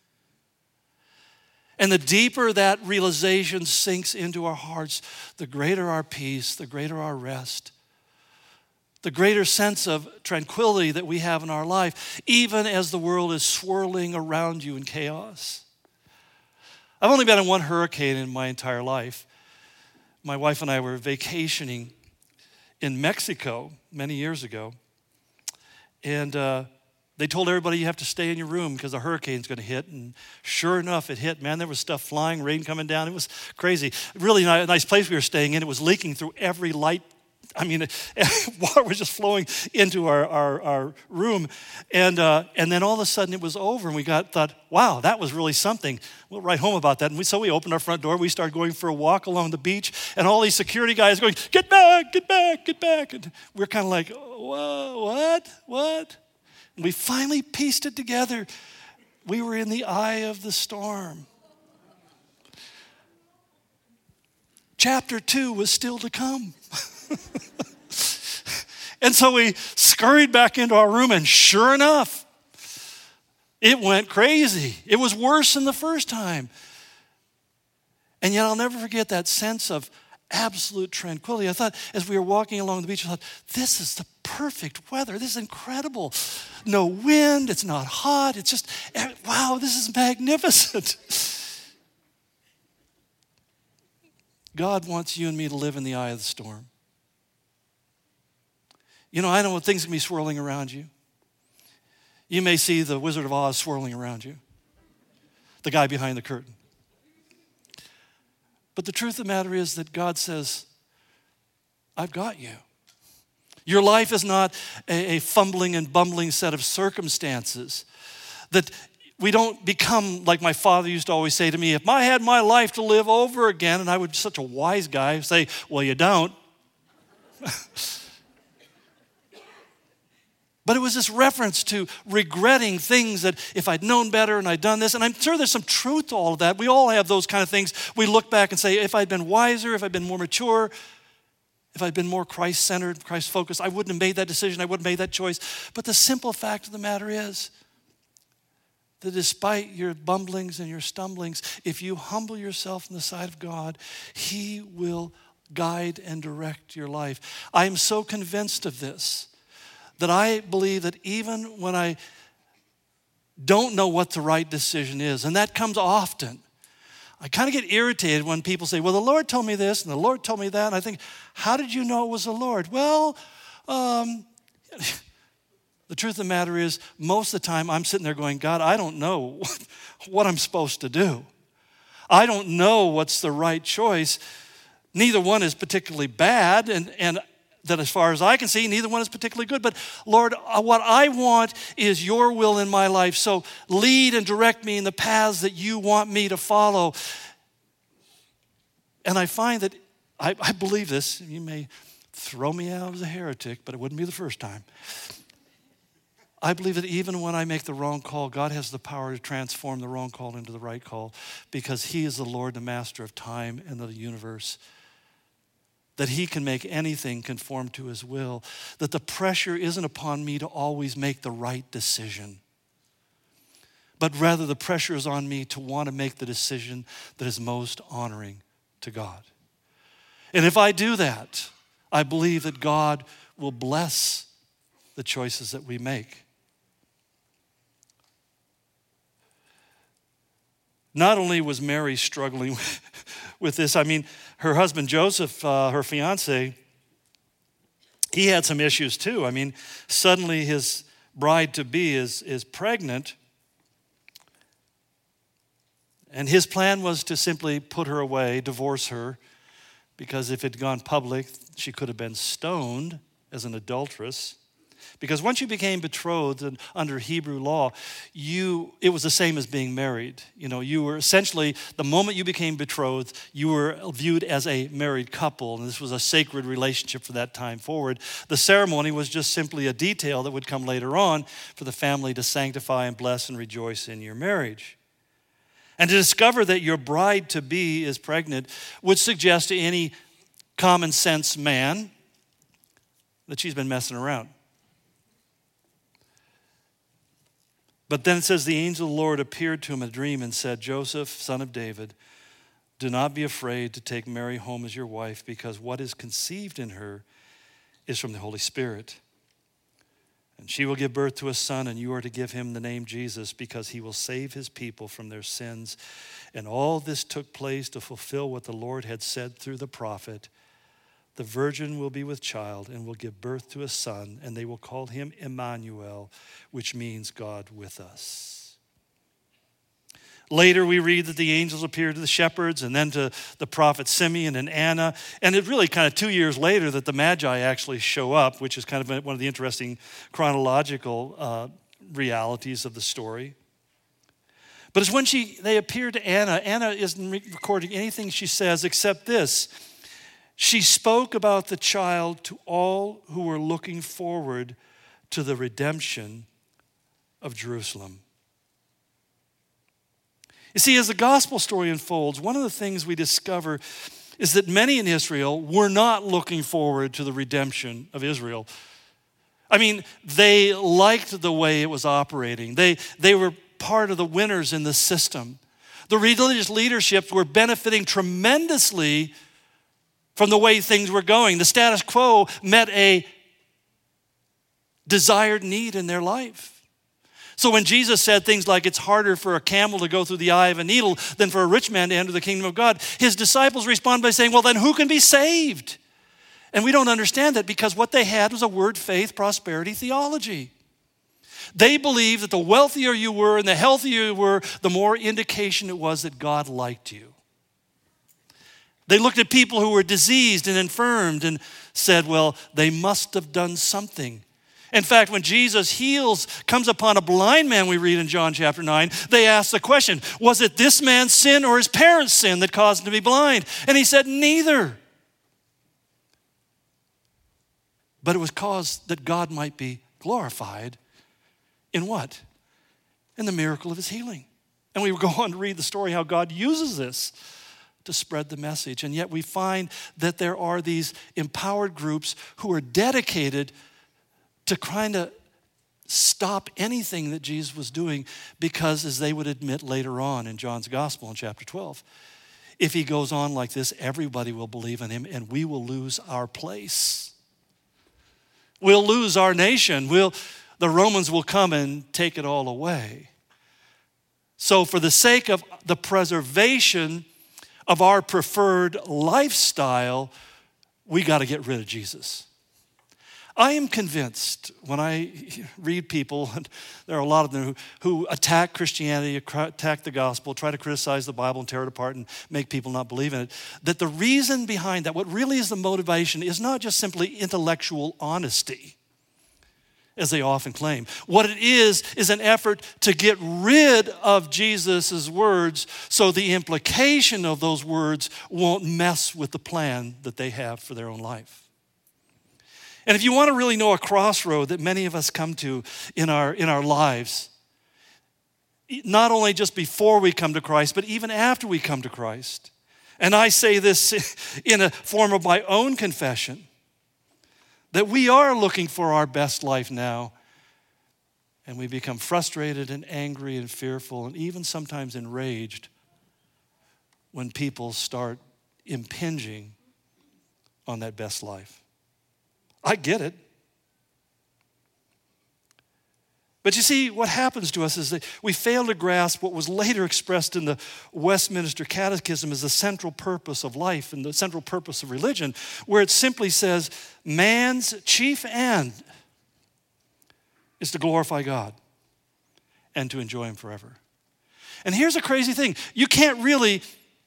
And the deeper that realization sinks into our hearts, the greater our peace, the greater our rest, the greater sense of tranquility that we have in our life, even as the world is swirling around you in chaos. I've only been in one hurricane in my entire life. My wife and I were vacationing in Mexico many years ago, and uh, they told everybody you have to stay in your room because a hurricane's going to hit, and sure enough, it hit. Man, there was stuff flying, rain coming down. It was crazy. Really nice place we were staying in. It was leaking through every light I mean, water was just flowing into our, our, our room. And uh, and then all of a sudden it was over, and we got thought, wow, that was really something. We'll write home about that. And we, so we opened our front door. We started going for a walk along the beach, and all these security guys going, get back, get back, get back. And we're kind of like, whoa, what, what? And we finally pieced it together. We were in the eye of the storm. Chapter two was still to come. And so we scurried back into our room, and sure enough, it went crazy. It was worse than the first time. And yet I'll never forget that sense of absolute tranquility. I thought, as we were walking along the beach, I thought, this is the perfect weather. This is incredible. No wind. It's not hot. It's just, wow, this is magnificent. God wants you and me to live in the eye of the storm. You know, I know things can be swirling around you. You may see the Wizard of Oz swirling around you, the guy behind the curtain. But the truth of the matter is that God says, I've got you. Your life is not a, a fumbling and bumbling set of circumstances that we don't become, like my father used to always say to me, if I had my life to live over again, and I would, such a wise guy, say, well, you don't. But it was this reference to regretting things that if I'd known better and I'd done this, and I'm sure there's some truth to all of that. We all have those kind of things. We look back and say, if I'd been wiser, if I'd been more mature, if I'd been more Christ-centered, Christ-focused, I wouldn't have made that decision, I wouldn't have made that choice. But the simple fact of the matter is that despite your bumblings and your stumblings, if you humble yourself in the sight of God, He will guide and direct your life. I am so convinced of this that I believe that even when I don't know what the right decision is, and that comes often, I kind of get irritated when people say, well, the Lord told me this and the Lord told me that. And I think, how did you know it was the Lord? Well, um, the truth of the matter is, most of the time I'm sitting there going, God, I don't know what I'm supposed to do. I don't know what's the right choice. Neither one is particularly bad, and, and that as far as I can see, neither one is particularly good. But Lord, what I want is your will in my life. So lead and direct me in the paths that you want me to follow. And I find that, I, I believe this, you may throw me out as a heretic, but it wouldn't be the first time. I believe that even when I make the wrong call, God has the power to transform the wrong call into the right call, because He is the Lord, the master of time and the universe. That He can make anything conform to His will. That the pressure isn't upon me to always make the right decision, but rather the pressure is on me to want to make the decision that is most honoring to God. And if I do that, I believe that God will bless the choices that we make. Not only was Mary struggling with this, I mean, her husband Joseph, uh, her fiance, he had some issues too. I mean, suddenly his bride-to-be is, is pregnant, and his plan was to simply put her away, divorce her, because if it had gone public, she could have been stoned as an adulteress. Because once you became betrothed and under Hebrew law, you it was the same as being married. You know, you were essentially, the moment you became betrothed, you were viewed as a married couple, and this was a sacred relationship for that time forward. The ceremony was just simply a detail that would come later on for the family to sanctify and bless and rejoice in your marriage. And to discover that your bride-to-be is pregnant would suggest to any common sense man that she's been messing around. But then it says, the angel of the Lord appeared to him in a dream and said, Joseph, son of David, do not be afraid to take Mary home as your wife, because what is conceived in her is from the Holy Spirit. And she will give birth to a son, and you are to give him the name Jesus, because he will save his people from their sins. And all this took place to fulfill what the Lord had said through the prophet. The virgin will be with child and will give birth to a son, and they will call him Emmanuel, which means God with us. Later, we read that the angels appeared to the shepherds and then to the prophet Simeon and Anna. And it's really kind of two years later that the Magi actually show up, which is kind of one of the interesting chronological uh, realities of the story. But it's when she they appear to Anna. Anna isn't recording anything she says except this. She spoke about the child to all who were looking forward to the redemption of Jerusalem. You see, as the gospel story unfolds, one of the things we discover is that many in Israel were not looking forward to the redemption of Israel. I mean, they liked the way it was operating. They, they were part of the winners in the system. The religious leaderships were benefiting tremendously from the way things were going. The status quo met a desired need in their life. So when Jesus said things like it's harder for a camel to go through the eye of a needle than for a rich man to enter the kingdom of God, his disciples respond by saying, well, then who can be saved? And we don't understand that because what they had was a word, faith, prosperity theology. They believed that the wealthier you were and the healthier you were, the more indication it was that God liked you. They looked at people who were diseased and infirmed and said, well, they must have done something. In fact, when Jesus heals, comes upon a blind man, we read in John chapter nine, they ask the question, was it this man's sin or his parents' sin that caused him to be blind? And he said, neither. But it was caused that God might be glorified in what? In the miracle of his healing. And we go on to read the story how God uses this to spread the message. And yet we find that there are these empowered groups who are dedicated to kind of stop anything that Jesus was doing because, as they would admit later on in John's gospel in chapter twelve, if he goes on like this, everybody will believe in him and we will lose our place. We'll lose our nation. We'll, the Romans will come and take it all away. So for the sake of the preservation of our preferred lifestyle, we got to get rid of Jesus. I am convinced when I read people, and there are a lot of them who, who attack Christianity, attack the gospel, try to criticize the Bible and tear it apart and make people not believe in it, that the reason behind that, what really is the motivation, is not just simply intellectual honesty, as they often claim. What it is, is an effort to get rid of Jesus' words so the implication of those words won't mess with the plan that they have for their own life. And if you want to really know a crossroad that many of us come to in our, in our lives, not only just before we come to Christ, but even after we come to Christ, and I say this in a form of my own confession, that we are looking for our best life now, and we become frustrated and angry and fearful and even sometimes enraged when people start impinging on that best life. I get it. But you see, what happens to us is that we fail to grasp what was later expressed in the Westminster Catechism as the central purpose of life and the central purpose of religion, where it simply says, man's chief end is to glorify God and to enjoy him forever. And here's a crazy thing. You can't really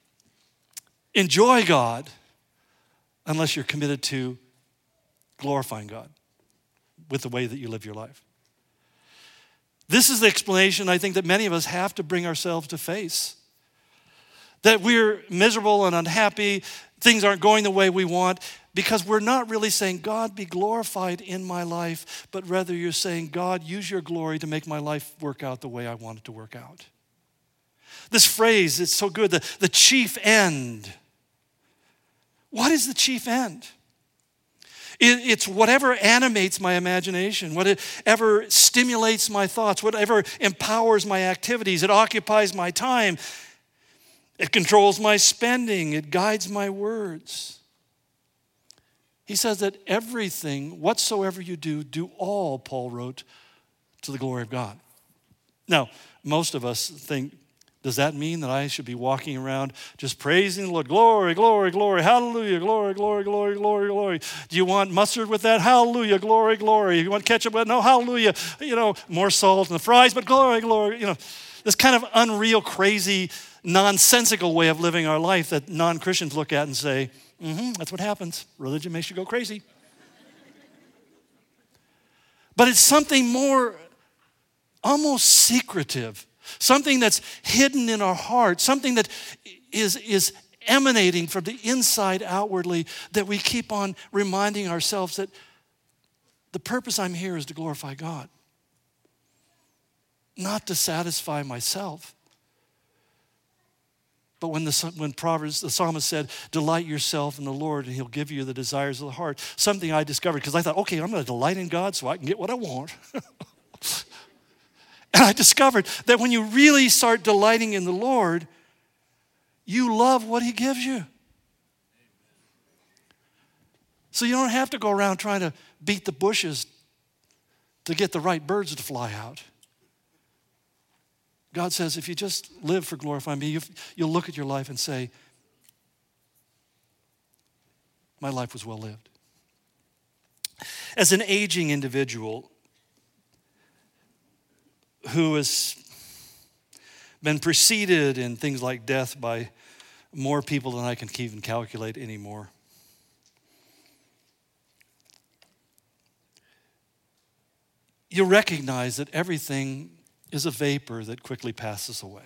enjoy God unless you're committed to glorifying God with the way that you live your life. This is the explanation I think that many of us have to bring ourselves to face. That we're miserable and unhappy, things aren't going the way we want, because we're not really saying, God, be glorified in my life, but rather you're saying, God, use your glory to make my life work out the way I want it to work out. This phrase, it's so good, the, the chief end. What is the chief end? It's whatever animates my imagination, whatever stimulates my thoughts, whatever empowers my activities. It occupies my time. It controls my spending. It guides my words. He says that everything, whatsoever you do, do all, Paul wrote, to the glory of God. Now, most of us think, does that mean that I should be walking around just praising the Lord? Glory, glory, glory, hallelujah, glory, glory, glory, glory, glory. Do you want mustard with that? Hallelujah, glory, glory. You want ketchup with that? No, hallelujah. You know, more salt in the fries, but glory, glory. You know, this kind of unreal, crazy, nonsensical way of living our life that non-Christians look at and say, mm-hmm, that's what happens. Religion makes you go crazy. But it's something more almost secretive, something that's hidden in our heart, something that is, is emanating from the inside outwardly, that we keep on reminding ourselves that the purpose I'm here is to glorify God, not to satisfy myself. But when the when Proverbs, the psalmist said, delight yourself in the Lord and he'll give you the desires of the heart. Something I discovered, because I thought, okay, I'm going to delight in God so I can get what I want. And I discovered that when you really start delighting in the Lord, you love what he gives you. So you don't have to go around trying to beat the bushes to get the right birds to fly out. God says, if you just live for glorifying me, you'll look at your life and say, my life was well lived. As an aging individual who has been preceded in things like death by more people than I can even calculate anymore, you recognize that everything is a vapor that quickly passes away.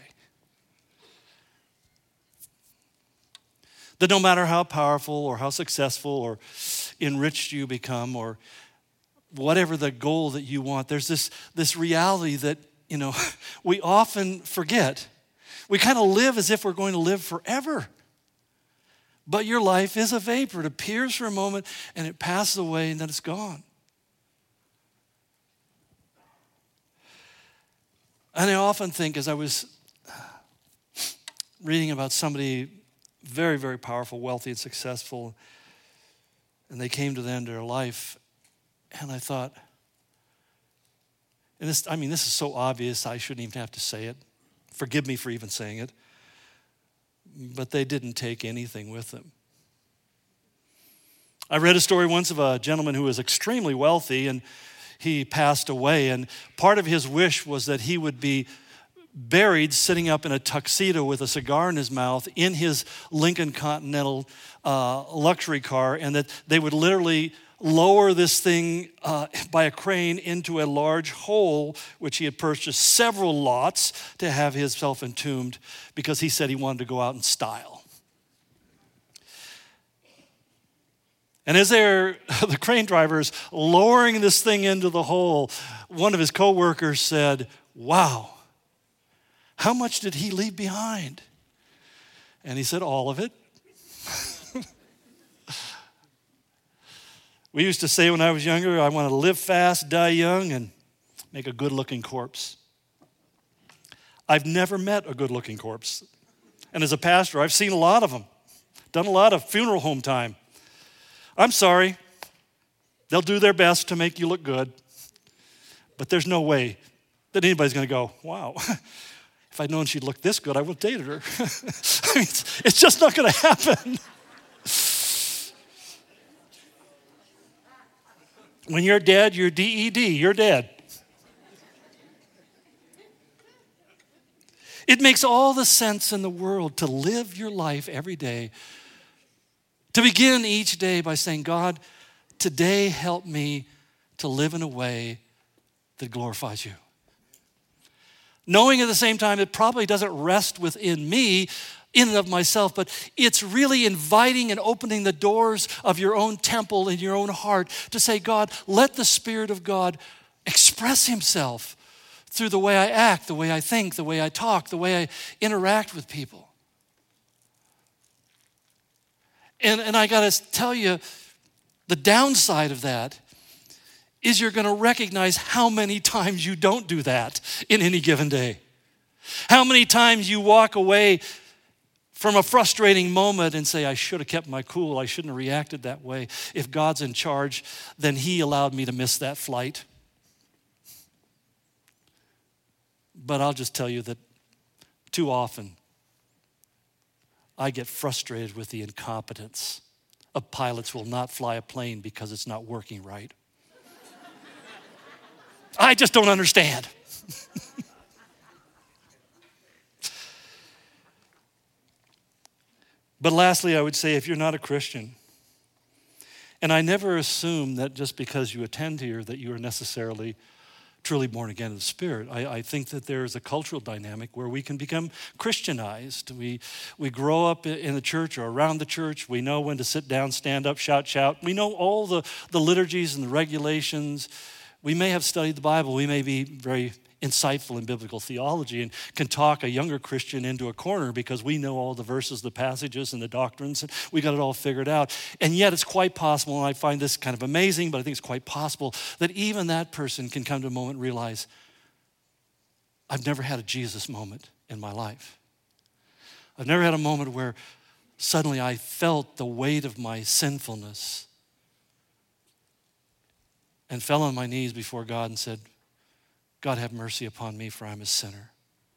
That no matter how powerful or how successful or enriched you become, or whatever the goal that you want, there's this, this reality that, you know, we often forget. We kind of live as if we're going to live forever. But your life is a vapor. It appears for a moment and it passes away and then it's gone. And I often think, as I was reading about somebody very, very powerful, wealthy, and successful, and they came to the end of their life, and I thought, and this, I mean, this is so obvious, I shouldn't even have to say it. Forgive me for even saying it. But they didn't take anything with them. I read a story once of a gentleman who was extremely wealthy, and he passed away, and part of his wish was that he would be buried sitting up in a tuxedo with a cigar in his mouth in his Lincoln Continental uh, luxury car, and that they would literally lower this thing uh, by a crane into a large hole, which he had purchased several lots to have himself entombed, because he said he wanted to go out in style. And as they're, the crane drivers lowering this thing into the hole, one of his coworkers said, wow, how much did he leave behind? And he said, all of it. We used to say when I was younger, I want to live fast, die young, and make a good-looking corpse. I've never met a good-looking corpse. And as a pastor, I've seen a lot of them, done a lot of funeral home time. I'm sorry, they'll do their best to make you look good, but there's no way that anybody's going to go, wow, if I'd known she'd look this good, I would have dated her. I mean, it's, it's just not going to happen. When you're dead, you're D E D, you're dead. It makes all the sense in the world to live your life every day, to begin each day by saying, God, today help me to live in a way that glorifies you. Knowing at the same time it probably doesn't rest within me in and of myself, but it's really inviting and opening the doors of your own temple in your own heart to say, God, let the Spirit of God express himself through the way I act, the way I think, the way I talk, the way I interact with people. And, and I got to tell you, the downside of that is you're going to recognize how many times you don't do that in any given day. How many times you walk away from a frustrating moment and say, I should have kept my cool, I shouldn't have reacted that way. If God's in charge, then he allowed me to miss that flight. But I'll just tell you that too often, I get frustrated with the incompetence of pilots who will not fly a plane because it's not working right. I just don't understand. But lastly, I would say if you're not a Christian, and I never assume that just because you attend here that you are necessarily truly born again of the Spirit. I, I think that there is a cultural dynamic where we can become Christianized. We, we grow up in the church or around the church. We know when to sit down, stand up, shout, shout. We know all the, the liturgies and the regulations. We may have studied the Bible. We may be very insightful in biblical theology and can talk a younger Christian into a corner because we know all the verses, the passages, and the doctrines, and we got it all figured out. And yet it's quite possible, and I find this kind of amazing, but I think it's quite possible that even that person can come to a moment and realize, I've never had a Jesus moment in my life. I've never had a moment where suddenly I felt the weight of my sinfulness and fell on my knees before God and said, God, have mercy upon me, for I'm a sinner.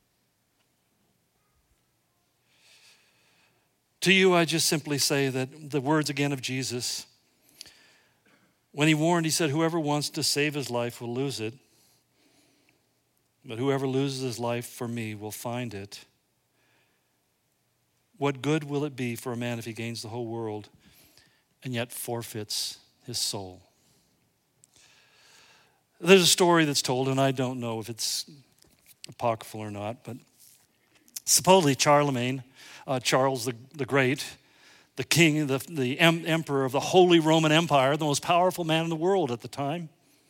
To you, I just simply say that the words again of Jesus, when he warned, he said, whoever wants to save his life will lose it, but whoever loses his life for me will find it. What good will it be for a man if he gains the whole world and yet forfeits his soul? There's a story that's told, and I don't know if it's apocryphal or not, but supposedly Charlemagne, uh, Charles the, the Great, the king, the, the em- emperor of the Holy Roman Empire, the most powerful man in the world at the time,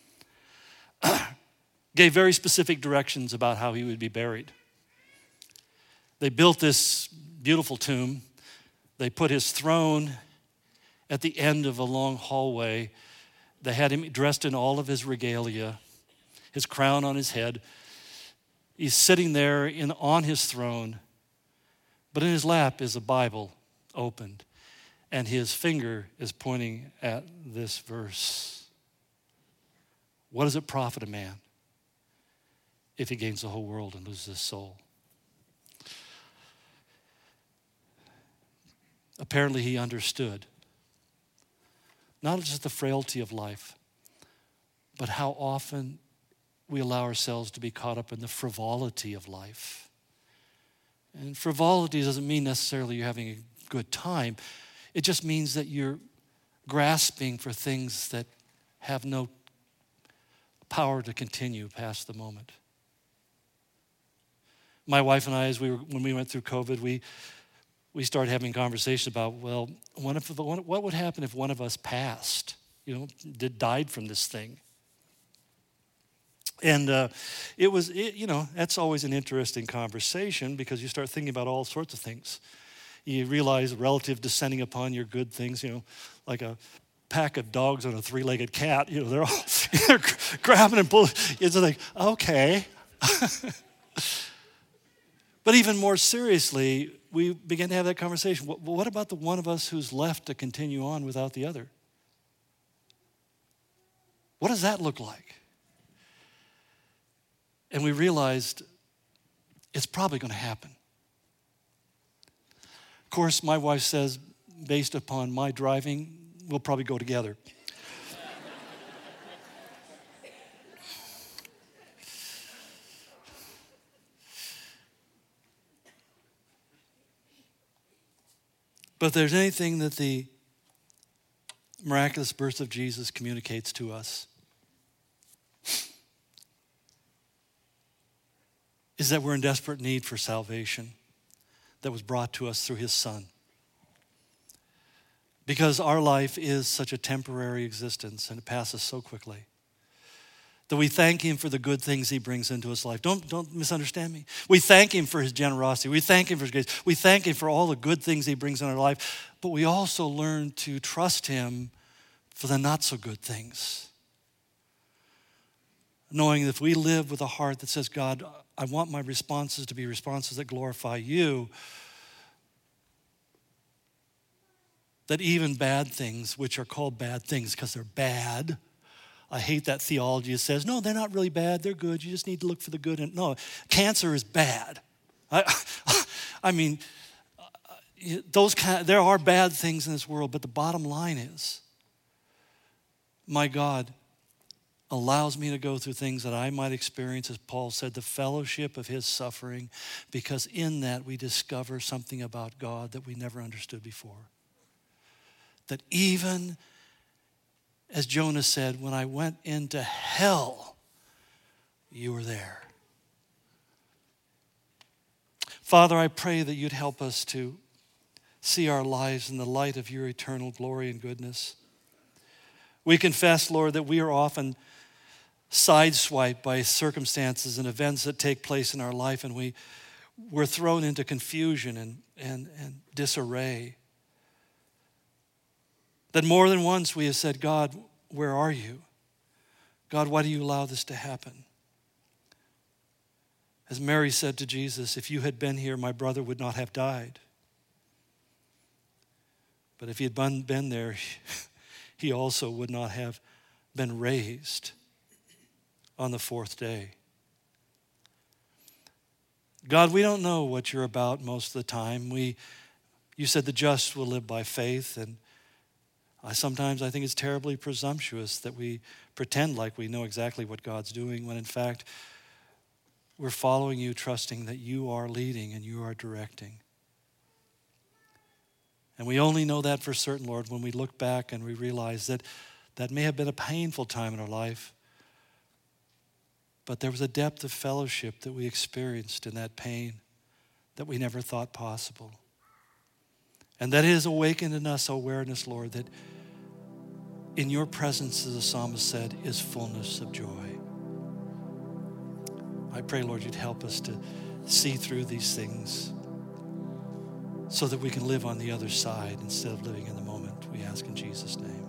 gave very specific directions about how he would be buried. They built this beautiful tomb. They put his throne at the end of a long hallway. They had him dressed in all of his regalia, his crown on his head. He's sitting there in, on his throne, but in his lap is a Bible opened, and his finger is pointing at this verse. What does it profit a man if he gains the whole world and loses his soul? Apparently he understood not just the frailty of life, but how often we allow ourselves to be caught up in the frivolity of life. And frivolity doesn't mean necessarily you're having a good time. It just means that you're grasping for things that have no power to continue past the moment. My wife and I, as we were, when we went through COVID, we we started having conversations about, well, what, if, what would happen if one of us passed, you know, did, died from this thing? And uh, it was, it, you know, that's always an interesting conversation because you start thinking about all sorts of things. You realize relative descending upon your good things, you know, like a pack of dogs on a three-legged cat, you know, they're all they're grabbing and pulling. It's like, okay. But even more seriously, we began to have that conversation. What, what about the one of us who's left to continue on without the other? What does that look like? And we realized it's probably going to happen. Of course, my wife says, based upon my driving, we'll probably go together. But if there's anything that the miraculous birth of Jesus communicates to us, is that we're in desperate need for salvation that was brought to us through his Son. Because our life is such a temporary existence and it passes so quickly that we thank him for the good things he brings into his life. Don't, don't misunderstand me. We thank him for his generosity. We thank him for his grace. We thank him for all the good things he brings in our life. But we also learn to trust him for the not so good things. Knowing that if we live with a heart that says, God, I want my responses to be responses that glorify you, that even bad things, which are called bad things because they're bad, I hate that theology that says, no, they're not really bad, they're good, you just need to look for the good. And no, cancer is bad. I, I mean, those kind, there are bad things in this world, but the bottom line is, my God allows me to go through things that I might experience, as Paul said, the fellowship of his suffering, because in that we discover something about God that we never understood before. That even, as Jonah said, when I went into hell, you were there. Father, I pray that you'd help us to see our lives in the light of your eternal glory and goodness. We confess, Lord, that we are often sideswiped by circumstances and events that take place in our life, and we, we're thrown into confusion and, and, and disarray. That more than once we have said, God, where are you? God, why do you allow this to happen? As Mary said to Jesus, if you had been here, my brother would not have died. But if he had been there, he also would not have been raised on the fourth day. God, we don't know what you're about most of the time. We, you said the just will live by faith, and I sometimes I think it's terribly presumptuous that we pretend like we know exactly what God's doing, when in fact we're following you, trusting that you are leading and you are directing. And we only know that for certain, Lord, when we look back and we realize that that may have been a painful time in our life, but there was a depth of fellowship that we experienced in that pain that we never thought possible. And that has awakened in us awareness, Lord, that in your presence, as the psalmist said, is fullness of joy. I pray, Lord, you'd help us to see through these things so that we can live on the other side instead of living in the moment. We ask in Jesus' name.